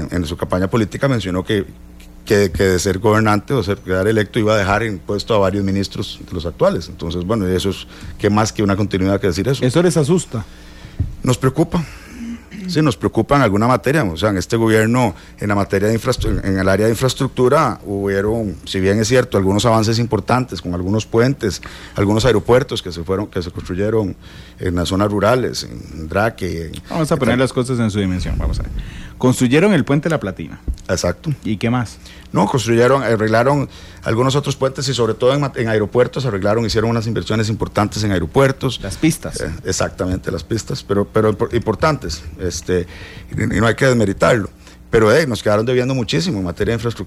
en su campaña política mencionó que de ser gobernante o quedar electo iba a dejar en puesto a varios ministros de los actuales. Entonces, bueno, eso es ¿qué más que una continuidad que decir eso? ¿Eso les asusta? Nos preocupa. Sí, nos preocupa en alguna materia. O sea, en este gobierno, en la materia de en el área de infraestructura, hubieron, si bien es cierto, algunos avances importantes con algunos puentes, algunos aeropuertos que se construyeron en las zonas rurales, en Draque. Vamos a poner las cosas en su dimensión. Vamos a ver. Construyeron el puente La Platina. Exacto. ¿Y qué más? No, arreglaron algunos otros puentes y sobre todo en aeropuertos hicieron unas inversiones importantes en aeropuertos. Las pistas. Exactamente, las pistas, pero importantes, y no hay que desmeritarlo. Pero nos quedaron debiendo muchísimo en materia de infraestructura.